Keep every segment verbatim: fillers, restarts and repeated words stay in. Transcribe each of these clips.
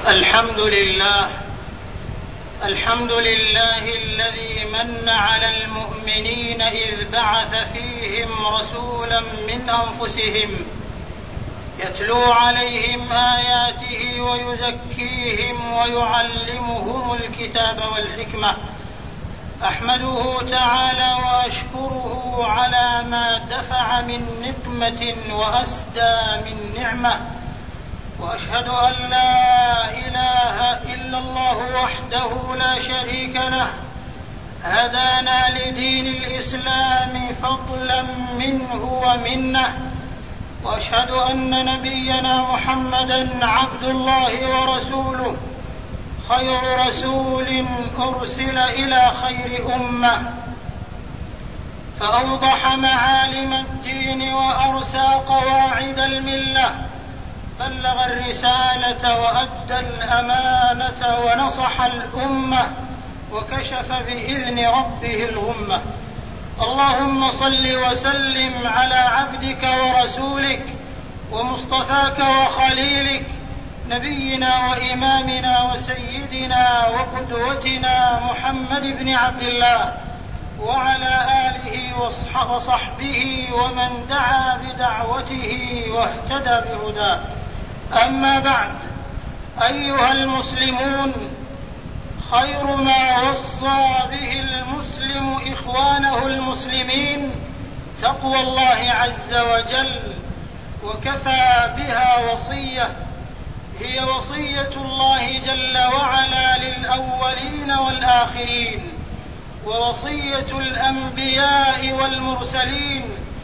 الحمد لله الحمد لله الذي من على المؤمنين إذ بعث فيهم رسولا من أنفسهم يتلو عليهم آياته ويزكيهم ويعلمهم الكتاب والحكمة. أحمده تعالى وأشكره على ما دفع من نقمة وأسدى من نعمة، وأشهد أن لا إله إلا الله وحده لا شريك له هدانا لدين الإسلام فضلا منه ومنه، وأشهد أن نبينا محمدا عبد الله ورسوله خير رسول أرسل إلى خير أمة، فأوضح معالم الدين وأرسى قواعد الملة، بلغ الرسالة وأدى الأمانة ونصح الأمة وكشف بإذن ربه الغمة. اللهم صل وسلم على عبدك ورسولك ومصطفاك وخليلك نبينا وإمامنا وسيدنا وقدوتنا محمد بن عبد الله وعلى آله وصحبه ومن دعا بدعوته واهتدى بهداه. أما بعد، أيها المسلمون، خير ما وصى به المسلم إخوانه المسلمين تقوى الله عز وجل، وكفى بها وصية، هي وصية الله جل وعلا للأولين والآخرين، ووصية الأنبياء والمرسلين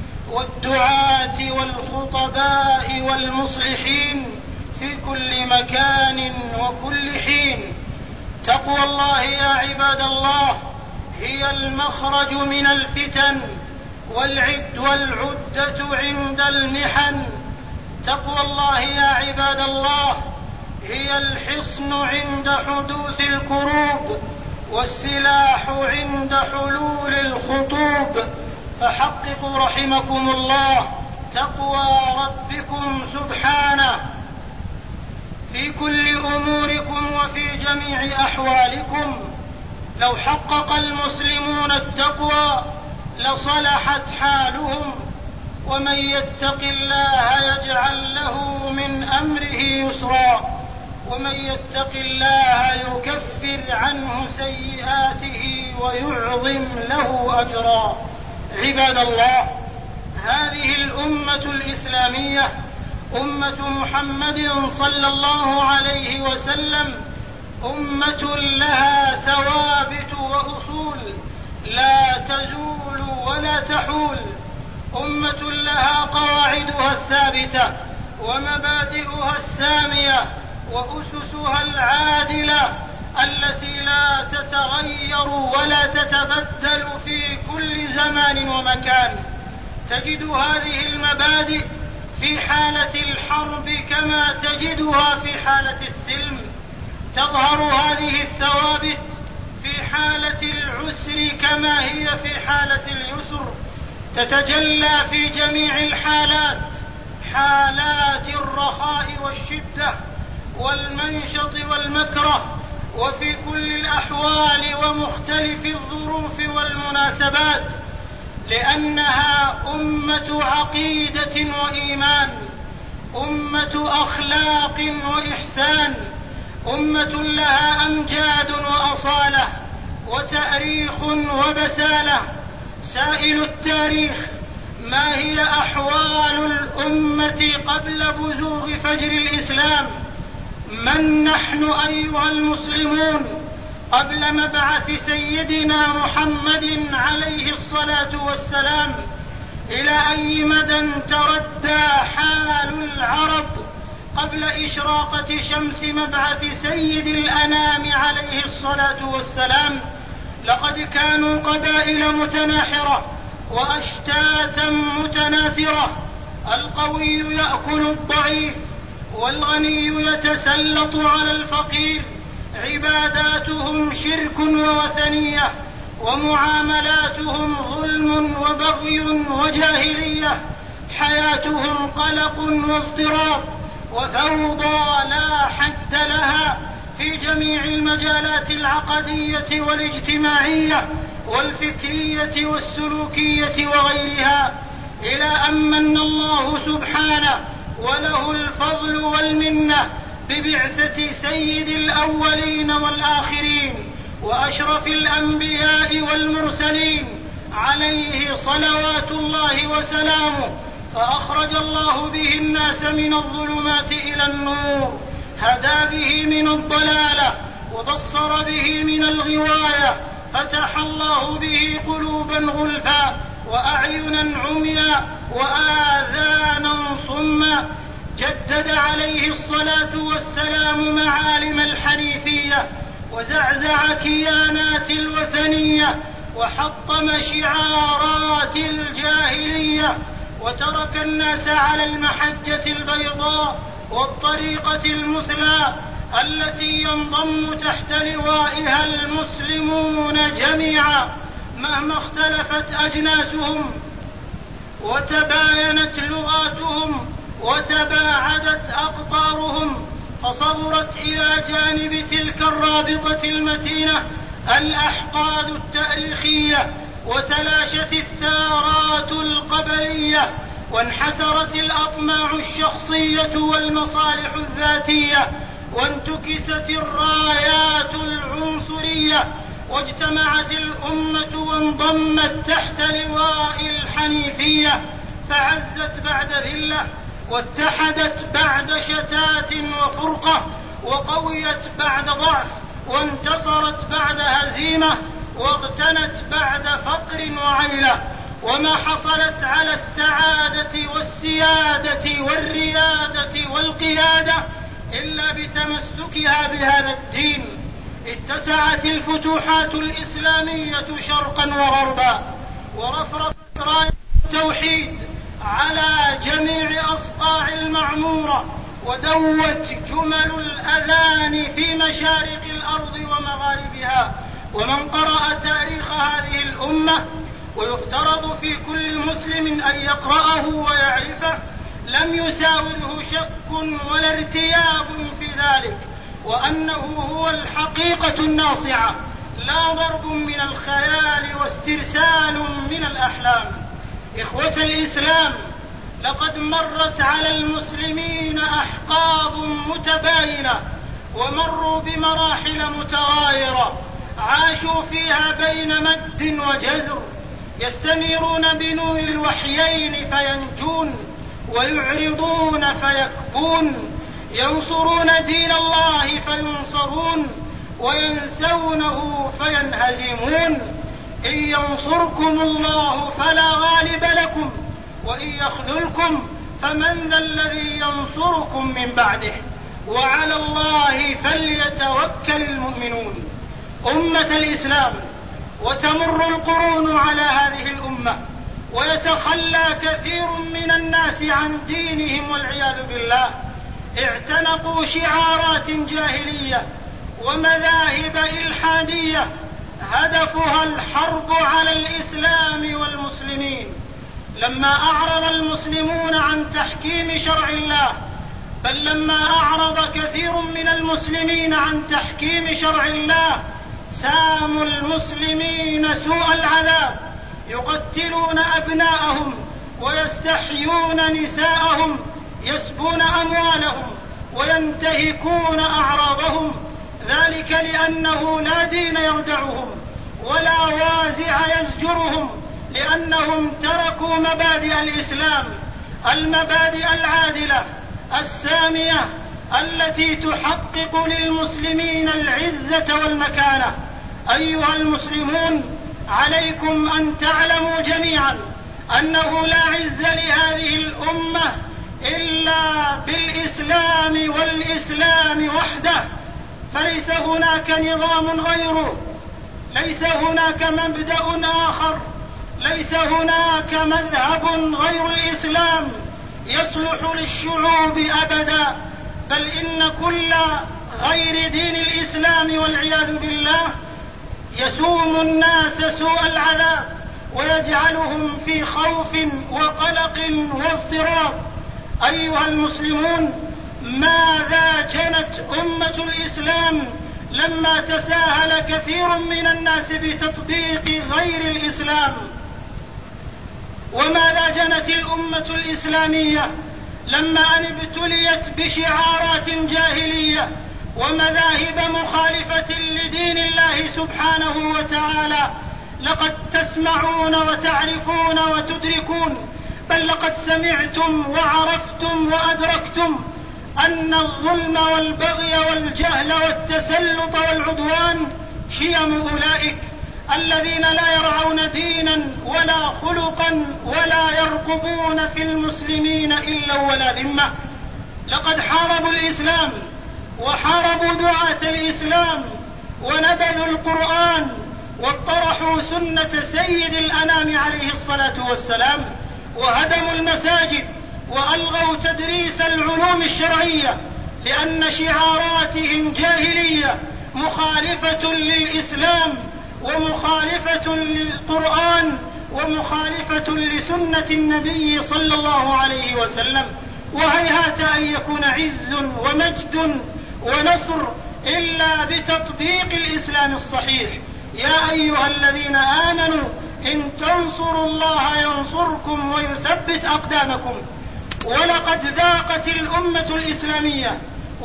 والدعاة والخطباء والمصلحين في كل مكان وكل حين. تقوى الله يا عباد الله هي المخرج من الفتن والعد والعدة عند المحن. تقوى الله يا عباد الله هي الحصن عند حدوث الكروب والسلاح عند حلول الخطوب. فحققوا رحمكم الله تقوى ربكم سبحانه في كل أموركم وفي جميع أحوالكم. لو حقق المسلمون التقوى لصلحت حالهم، ومن يتق الله يجعل له من أمره يسرا، ومن يتق الله يكفر عنه سيئاته ويعظم له أجرا. عباد الله، هذه الأمة الإسلامية أمة محمد صلى الله عليه وسلم أمة لها ثوابت وأصول لا تزول ولا تحول، أمة لها قواعدها الثابتة ومبادئها السامية وأسسها العادلة التي لا تتغير ولا تتبدل في كل زمان ومكان. تجد هذه المبادئ في حالة الحرب كما تجدها في حالة السلم، تظهر هذه الثوابت في حالة العسر كما هي في حالة اليسر، تتجلى في جميع الحالات، حالات الرخاء والشدة والمنشط والمكره، وفي كل الأحوال ومختلف الظروف والمناسبات، لأنها أمة عقيدة وإيمان، أمة أخلاق وإحسان، أمة لها أمجاد وأصالة وتاريخ وبسالة. سائل التاريخ ما هي أحوال الأمة قبل بزوغ فجر الإسلام؟ من نحن أيها المسلمون قبل مبعث سيدنا محمد عليه الصلاة والسلام؟ إلى أي مدى تردى حال العرب قبل إشراقة شمس مبعث سيد الأنام عليه الصلاة والسلام؟ لقد كانوا قبائل متناحرة وأشتاتا متناثرة، القوي يأكل الضعيف والغني يتسلط على الفقير، عباداتهم شرك ووثنية، ومعاملاتهم ظلم وبغي وجاهلية، حياتهم قلق واضطراب، وفوضى لا حد لها في جميع المجالات العقدية والاجتماعية والفكرية والسلوكية وغيرها، إلى أن من الله سبحانه وله الفضل والمنة ببعثة سيد الأولين والآخرين وأشرف الأنبياء والمرسلين عليه صلوات الله وسلامه، فأخرج الله به الناس من الظلمات إلى النور، هدى به من الضلالة وبصر به من الغواية، فتح الله به قلوبا غلفا وأعينا عميا وآذانا صما، جدد عليه الصلاة والسلام معالم الحنيفية وزعزع كيانات الوثنية وحطم شعارات الجاهلية، وترك الناس على المحجة البيضاء والطريقة المثلى التي ينضم تحت لوائها المسلمون جميعا مهما اختلفت أجناسهم وتباينت لغاتهم وتباعدت أقطارهم، فصبرت إلى جانب تلك الرابطة المتينة الأحقاد التاريخية، وتلاشت الثارات القبلية، وانحسرت الأطماع الشخصية والمصالح الذاتية، وانتكست الرايات العنصرية، واجتمعت الأمة وانضمت تحت لواء الحنيفية، فعزت بعد ذلة، واتحدت بعد شتات وفرقة، وقويت بعد ضعف، وانتصرت بعد هزيمة، واغتنت بعد فقر وعيلة، وما حصلت على السعادة والسيادة والريادة والقيادة إلا بتمسكها بهذا الدين. اتسعت الفتوحات الإسلامية شرقا وغربا، ورفرفت راية التوحيد على جميع أصقاع المعمورة، ودوت جمل الأذان في مشارق الأرض ومغاربها. ومن قرأ تاريخ هذه الأمة، ويفترض في كل مسلم أن يقرأه ويعرفه، لم يساوره شك ولا ارتياب في ذلك، وأنه هو الحقيقة الناصعة، لا ضرب من الخيال واسترسال من الأحلام. إخوة الإسلام، لقد مرت على المسلمين أحقاب متباينة، ومروا بمراحل متغايرة، عاشوا فيها بين مد وجزر، يستنيرون بنور الوحيين فينجون، ويعرضون فيكبون، ينصرون دين الله فينصرون، وينسونه فينهزمون. إن ينصركم الله فلا غالب لكم، وإن يخذلكم فمن ذا الذي ينصركم من بعده، وعلى الله فليتوكل المؤمنون. أمة الإسلام، وتمر القرون على هذه الأمة، ويتخلى كثير من الناس عن دينهم والعياذ بالله، اعتنقوا شعارات جاهلية ومذاهب إلحادية هدفها الحرب على الإسلام والمسلمين. لما أعرض المسلمون عن تحكيم شرع الله، بل لما أعرض كثير من المسلمين عن تحكيم شرع الله، ساموا المسلمين سوء العذاب، يقتلون أبناءهم ويستحيون نساءهم، يسبون أموالهم وينتهكون أعراضهم، ذلك لأنه لا دين يردعهم ولا وازع يزجرهم، لأنهم تركوا مبادئ الإسلام، المبادئ العادلة السامية التي تحقق للمسلمين العزة والمكانة. أيها المسلمون، عليكم أن تعلموا جميعا أنه لا عز لهذه الأمة إلا بالإسلام والإسلام وحده، فليس هناك نظام غيره، ليس هناك مبدأ آخر، ليس هناك مذهب غير الإسلام يصلح للشعوب أبدا، بل إن كل غير دين الإسلام والعياذ بالله يسوم الناس سوء العذاب، ويجعلهم في خوف وقلق واضطراب. أيها المسلمون، ماذا جنت أمة الإسلام لما تساهل كثير من الناس بتطبيق غير الإسلام؟ وماذا جنت الأمة الإسلامية لما أن ابتليت بشعارات جاهلية ومذاهب مخالفة لدين الله سبحانه وتعالى؟ لقد تسمعون وتعرفون وتدركون، بل لقد سمعتم وعرفتم وأدركتم أن الظلم والبغي والجهل والتسلط والعدوان شيم أولئك الذين لا يرعون دينا ولا خلقا ولا يرقبون في المسلمين إلا ولا ذمة. لقد حاربوا الإسلام وحاربوا دعاة الإسلام ونبذوا القرآن واطرحوا سنة سيد الأنام عليه الصلاة والسلام، وهدموا المساجد وألغوا تدريس العلوم الشرعية لأن شعاراتهم جاهلية مخالفة للإسلام ومخالفة للقرآن ومخالفة لسنة النبي صلى الله عليه وسلم. وهيهات أن يكون عز ومجد ونصر إلا بتطبيق الإسلام الصحيح. يا أيها الذين آمنوا إن تنصروا الله ينصركم ويثبت أقدامكم. ولقد ذاقت الأمة الإسلامية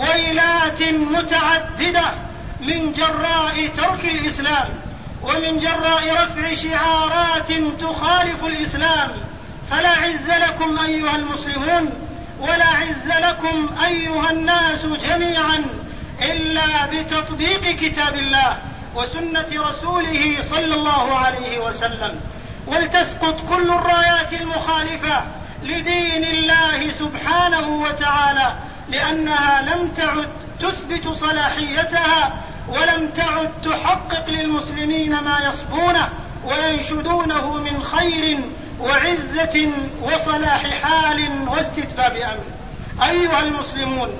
ويلات متعددة من جراء ترك الإسلام ومن جراء رفع شعارات تخالف الإسلام. فلا عز لكم أيها المسلمون ولا عز لكم أيها الناس جميعا إلا بتطبيق كتاب الله وسنة رسوله صلى الله عليه وسلم. ولتسقط كل الرايات المخالفة لدين الله سبحانه وتعالى، لأنها لم تعد تثبت صلاحيتها ولم تعد تحقق للمسلمين ما يصبونه وينشدونه من خير وعزة وصلاح حال واستتباب أمر. أيها المسلمون،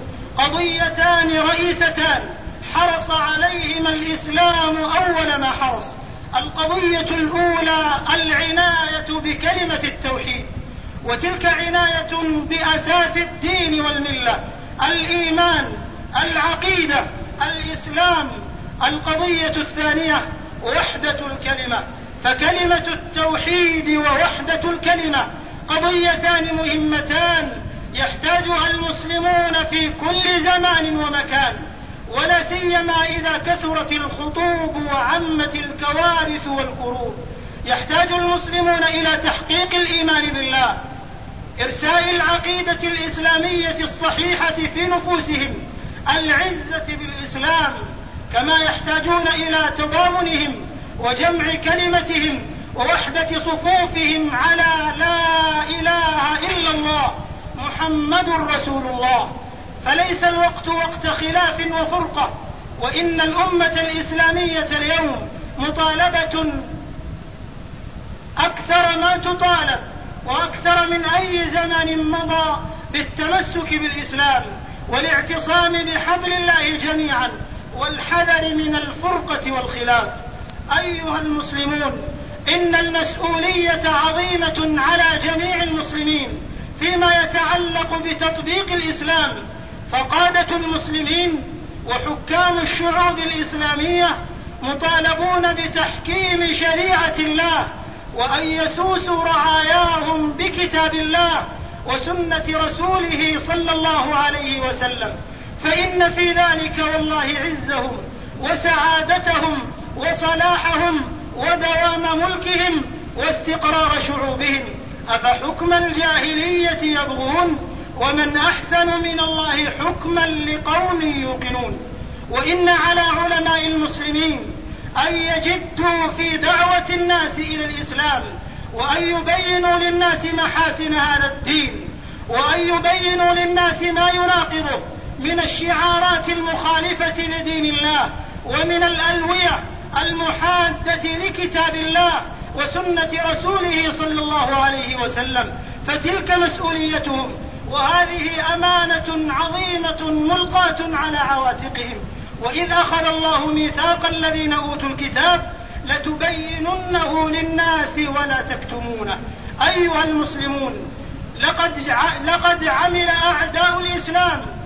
قضيتان رئيستان حرص عليهما الإسلام أول ما حرص. القضية الأولى العناية بكلمة التوحيد، وتلك عناية بأساس الدين والملة، الإيمان، العقيدة، الإسلام. القضية الثانية وحدة الكلمة، فكلمة التوحيد ووحدة الكلمة قضيتان مهمتان يحتاجها المسلمون في كل زمان ومكان، ولا سيما إذا كثرت الخطوب وعمت الكوارث والكروب. يحتاج المسلمون إلى تحقيق الإيمان بالله، إرساء العقيدة الإسلامية الصحيحة في نفوسهم، العزة بالإسلام، كما يحتاجون إلى تضامنهم وجمع كلمتهم ووحدة صفوفهم على لا إله إلا الله محمد رسول الله. فليس الوقت وقت خلاف وفرقة، وإن الأمة الإسلامية اليوم مطالبة أكثر ما تطالب وأكثر من أي زمان مضى بالتمسك بالإسلام والاعتصام بحبل الله جميعا والحذر من الفرقة والخلاف. أيها المسلمون، إن المسؤولية عظيمة على جميع المسلمين فيما يتعلق بتطبيق الإسلام، فقادة المسلمين وحكام الشعوب الإسلامية مطالبون بتحكيم شريعة الله وأن يسوسوا رعاياهم بكتاب الله وسنة رسوله صلى الله عليه وسلم، فإن في ذلك والله عزهم وسعادتهم وصلاحهم ودوام ملكهم واستقرار شعوبهم. أفحكم الجاهلية يبغون ومن أحسن من الله حكما لقوم يوقنون. وإن على علماء المسلمين أن يجدوا في دعوة الناس إلى الإسلام، وأن يبينوا للناس محاسن هذا الدين، وأن يبينوا للناس ما يناقضه من الشعارات المخالفة لدين الله ومن الألوية المحادة لكتاب الله وسنة رسوله صلى الله عليه وسلم، فتلك مسؤوليتهم، وهذه أمانة عظيمة ملقاة على عواتقهم. وإذ أخذ الله ميثاق الذين أوتوا الكتاب لتبيننه للناس ولا تكتمونه. أيها المسلمون، لقد لقد عمل أعداء الإسلام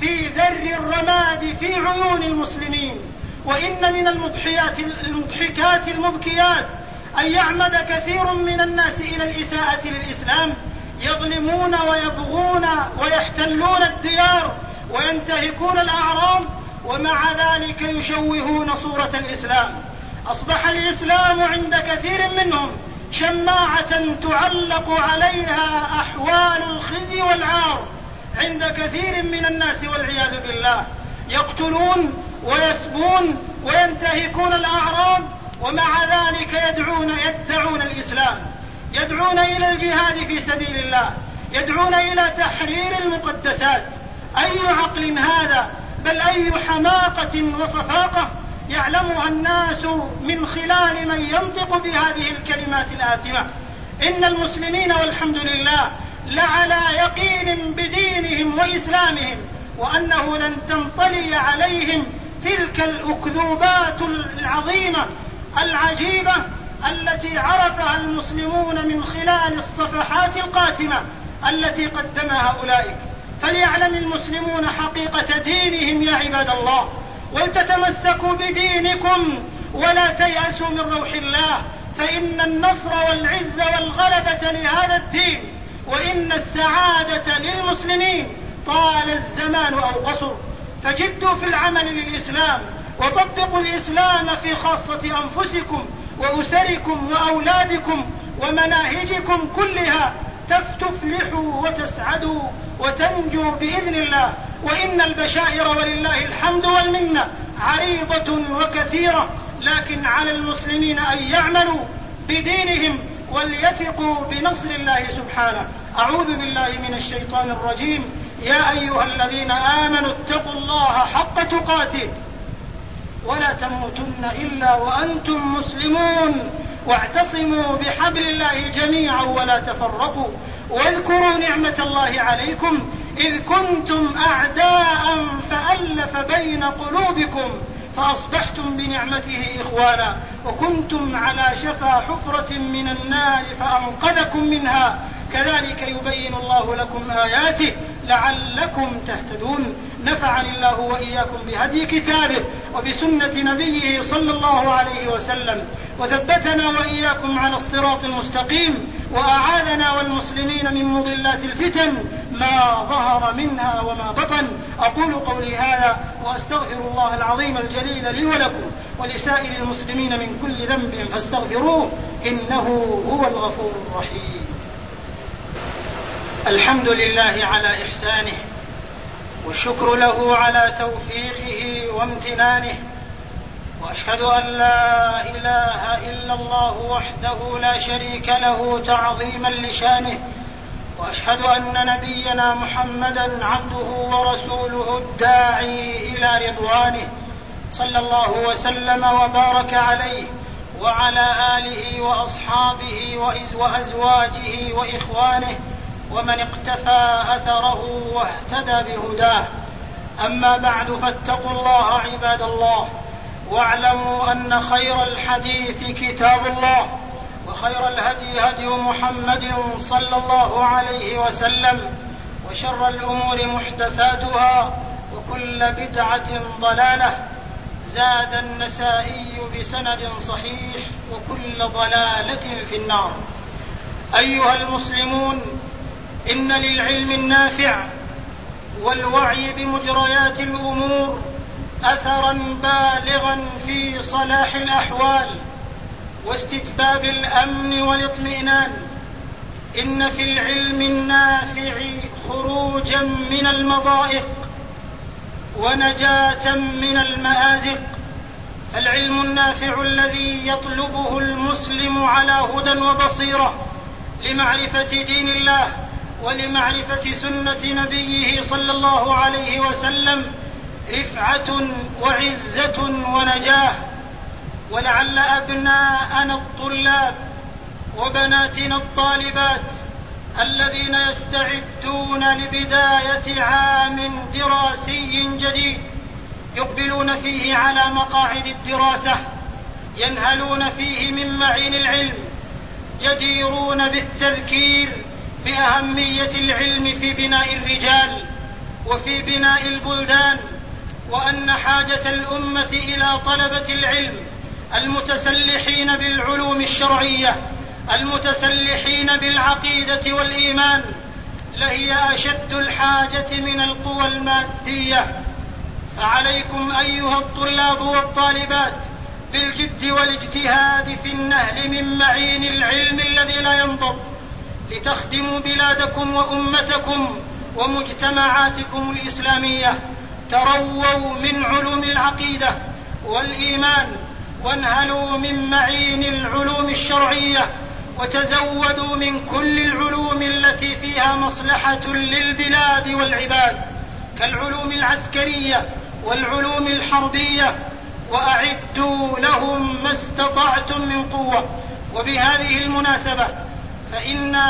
في ذر الرماد في عيون المسلمين. وإن من المضحيات المضحكات المبكيات أن يعمد كثير من الناس إلى الإساءة للإسلام، يظلمون ويبغون ويحتلون الديار وينتهكون الأعراض، ومع ذلك يشوهون صورة الإسلام. أصبح الإسلام عند كثير منهم شماعة تعلق عليها أحوال الخزي والعار عند كثير من الناس والعياذ بالله. يقتلون ويسبون وينتهكون الأعراض، ومع ذلك يدعون يدعون الإسلام، يدعون إلى الجهاد في سبيل الله، يدعون إلى تحرير المقدسات. أي عقل هذا؟ بل أي حماقة وصفاقة يعلمها الناس من خلال من ينطق بهذه الكلمات الآثمة. إن المسلمين والحمد لله لعلى يقين بدينهم وإسلامهم، وأنه لن تنطلي عليهم تلك الأكذوبات العظيمة العجيبة التي عرفها المسلمون من خلال الصفحات القاتمة التي قدمها أولئك. فليعلم المسلمون حقيقة دينهم يا عباد الله، ولتتمسكوا بدينكم ولا تيأسوا من روح الله، فإن النصر والعز والغلبة لهذا الدين، وإن السعادة للمسلمين طال الزمان أو قصر. فجدوا في العمل للإسلام، وطبقوا الإسلام في خاصة أنفسكم وأسركم وأولادكم ومناهجكم كلها، تفلحوا وتسعدوا وتنجوا بإذن الله. وإن البشائر ولله الحمد والمنة عريضة وكثيرة، لكن على المسلمين أن يعملوا بدينهم وليثقوا بنصر الله سبحانه. أعوذ بالله من الشيطان الرجيم. يا أيها الذين آمنوا اتقوا الله حق تقاته ولا تموتن إلا وأنتم مسلمون، واعتصموا بحبل الله جميعا ولا تفرقوا، واذكروا نعمة الله عليكم إذ كنتم أعداء فألف بين قلوبكم فأصبحتم بنعمته إخوانا، وكنتم على شفا حفرة من النار فأنقذكم منها، كذلك يبين الله لكم آياته لعلكم تهتدون. نفعني الله وإياكم بهدي كتابه وبسنة نبيه صلى الله عليه وسلم، وثبتنا وإياكم على الصراط المستقيم، وأعاذنا والمسلمين من مضلات الفتن ما ظهر منها وما بطن. أقول قولي هذا وأستغفر الله العظيم الجليل لي ولكم ولسائر المسلمين من كل ذنب فاستغفروه إنه هو الغفور الرحيم. الحمد لله على إحسانه، والشكر له على توفيقه وامتنانه، وأشهد أن لا إله إلا الله وحده لا شريك له تعظيما لشانه، وأشهد أن نبينا محمدا عبده ورسوله الداعي إلى رضوانه، صلى الله وسلم وبارك عليه وعلى آله وأصحابه وأزواجه وإخوانه ومن اقتفى أثره واهتدى بهداه. أما بعد، فاتقوا الله عباد الله، واعلموا أن خير الحديث كتاب الله، وخير الهدي هدي محمد صلى الله عليه وسلم، وشر الأمور محدثاتها، وكل بدعة ضلالة. زاد النسائي بسند صحيح: وكل ضلالة في النار. أيها المسلمون، إن للعلم النافع والوعي بمجريات الأمور أثرا بالغا في صلاح الأحوال واستتباب الأمن والاطمئنان. إن في العلم النافع خروجا من المضائق ونجاة من المآزق. فالعلم النافع الذي يطلبه المسلم على هدى وبصيرة لمعرفة دين الله ولمعرفة سنة نبيه صلى الله عليه وسلم رفعة وعزة ونجاة. ولعل أبناءنا الطلاب وبناتنا الطالبات الذين يستعدون لبداية عام دراسي جديد يقبلون فيه على مقاعد الدراسة، ينهلون فيه من معين العلم، جديرون بالتذكير بأهمية العلم في بناء الرجال وفي بناء البلدان، وأن حاجة الأمة إلى طلبة العلم المتسلحين بالعلوم الشرعية المتسلحين بالعقيدة والإيمان لهي أشد الحاجة من القوى المادية. فعليكم أيها الطلاب والطالبات بالجد والاجتهاد في النهل من معين العلم الذي لا ينضب، لتخدموا بلادكم وأمتكم ومجتمعاتكم الإسلامية. ترووا من علوم العقيدة والإيمان، وانهلوا من معين العلوم الشرعية، وتزودوا من كل العلوم التي فيها مصلحة للبلاد والعباد، كالعلوم العسكرية والعلوم الحربية، وأعدوا لهم ما استطعتم من قوة. وبهذه المناسبة فإن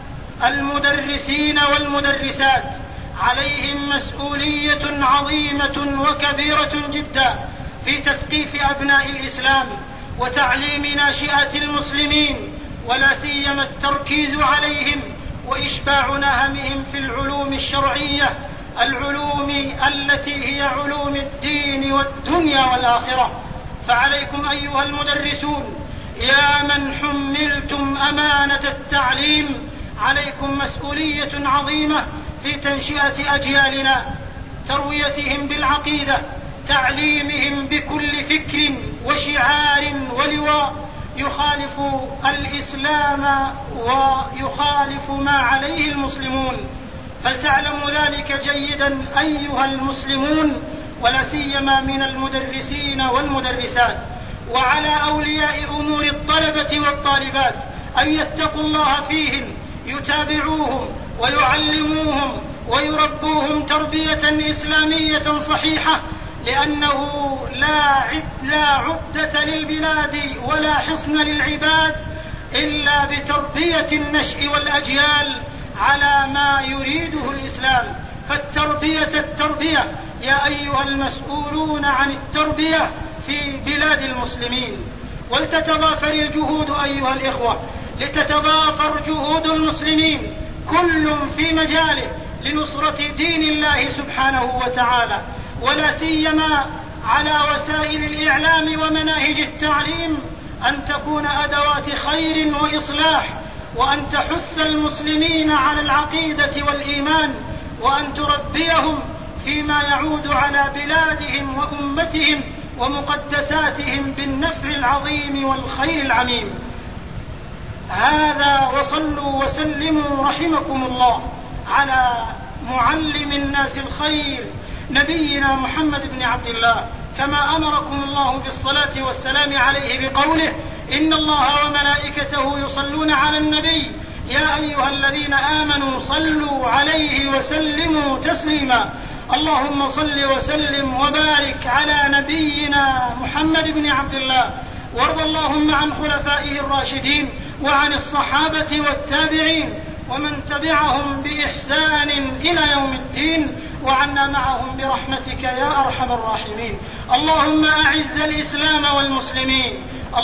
المدرسين والمدرسات عليهم مسؤولية عظيمة وكبيرة جدا في تثقيف أبناء الإسلام وتعليم ناشئة المسلمين، ولا سيما التركيز عليهم وإشباع نهمهم في العلوم الشرعية، العلوم التي هي علوم الدين والدنيا والآخرة. فعليكم أيها المدرسون يا من حملتم أمانة التعليم، عليكم مسؤولية عظيمة في تنشئة أجيالنا، ترويتهم بالعقيدة، تعليمهم بكل فكر وشعار ولواء يخالف الإسلام ويخالف ما عليه المسلمون. فلتعلموا ذلك جيدا أيها المسلمون، ولا سيما من المدرسين والمدرسات. وعلى أولياء أمور الطلبة والطالبات أن يتقوا الله فيهم، يتابعوهم ويعلموهم ويربوهم تربية إسلامية صحيحة، لأنه لا عد لا عدة للبلاد ولا حصن للعباد إلا بتربية النشء والأجيال على ما يريده الإسلام. فالتربية التربية يا أيها المسؤولون عن التربية في بلاد المسلمين. ولتتضافر الجهود أيها الإخوة، لتتضافر جهود المسلمين كل في مجاله لنصرة دين الله سبحانه وتعالى، ولا سيما على وسائل الإعلام ومناهج التعليم أن تكون أدوات خير وإصلاح، وأن تحث المسلمين على العقيدة والإيمان، وأن تربيهم فيما يعود على بلادهم وأمتهم ومقدساتهم بالنفع العظيم والخير العميم. هذا، وصلوا وسلموا رحمكم الله على معلم الناس الخير نبينا محمد بن عبد الله، كما أمركم الله بالصلاة والسلام عليه بقوله: إن الله وملائكته يصلون على النبي يا أيها الذين آمنوا صلوا عليه وسلموا تسليما. اللهم صل وسلم وبارك على نبينا محمد بن عبد الله، وارض اللهم عن خلفائه الراشدين وعن الصحابة والتابعين ومن تبعهم بإحسان إلى يوم الدين، وعنا معهم برحمتك يا أرحم الراحمين. اللهم أعز الإسلام والمسلمين،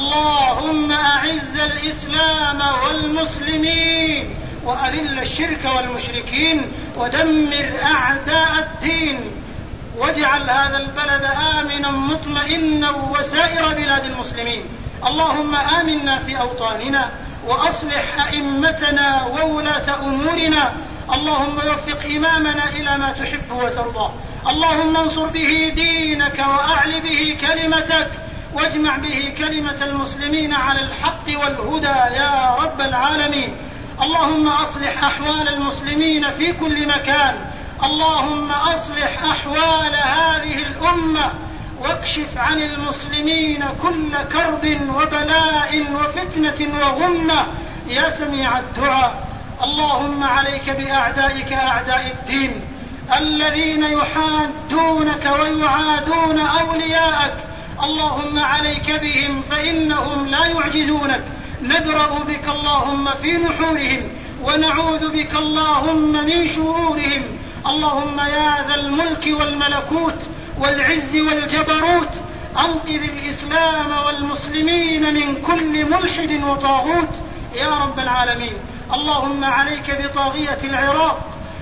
اللهم أعز الإسلام والمسلمين، وأذل الشرك والمشركين، ودمر أعداء الدين، واجعل هذا البلد آمنا مطمئنا وسائر بلاد المسلمين. اللهم آمنا في أوطاننا، وأصلح أئمتنا وولاة أمورنا. اللهم وفق إمامنا إلى ما تحب وترضى. اللهم انصر به دينك وأعل به كلمتك، واجمع به كلمة المسلمين على الحق والهدى يا رب العالمين. اللهم أصلح أحوال المسلمين في كل مكان، اللهم أصلح أحوال هذه الأمة، واكشف عن المسلمين كل كرب وبلاء وفتنة وغمة يا سميع الدعاء. اللهم عليك بأعدائك أعداء الدين الذين يحادونك ويعادون أولياءك، اللهم عليك بهم فإنهم لا يعجزونك. ندرأ بك اللهم في نحورهم، ونعوذ بك اللهم من شرورهم. اللهم يا ذا الملك والملكوت والعز والجبروت، أنقذ الإسلام والمسلمين من كل ملحد وطاغوت يا رب العالمين. اللهم عليك بطاغية العراق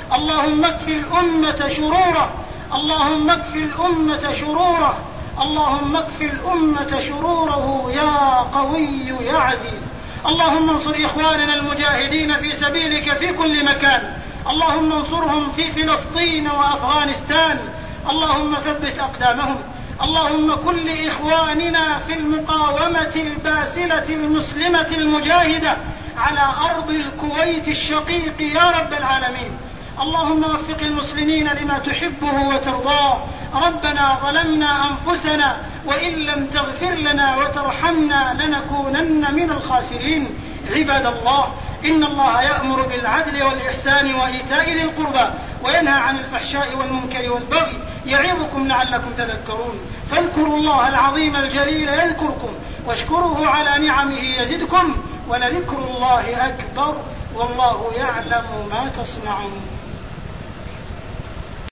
اللهم اكف الأمة شروره، اللهم اكف الأمة شروره، اللهم اكف الأمة شروره يا قوي يا عزيز. اللهم انصر إخواننا المجاهدين في سبيلك في كل مكان، اللهم انصرهم في فلسطين وأفغانستان، اللهم ثبت أقدامهم. اللهم كن لإخواننا في المقاومة الباسلة المسلمة المجاهدة على أرض الكويت الشقيق يا رب العالمين. اللهم وفق المسلمين لما تحبه وترضاه. ربنا ظلمنا أنفسنا وإن لم تغفر لنا وترحمنا لنكونن من الخاسرين. عباد الله، إن الله يأمر بالعدل والإحسان وإيتاء ذي القربى وينهى عن الفحشاء والمنكر والبغي يعظكم لعلكم تذكرون. فاذكروا الله العظيم الجليل يذكركم واشكروه على نعمه يزدكم ولذكر الله أكبر والله يعلم ما تصنعون.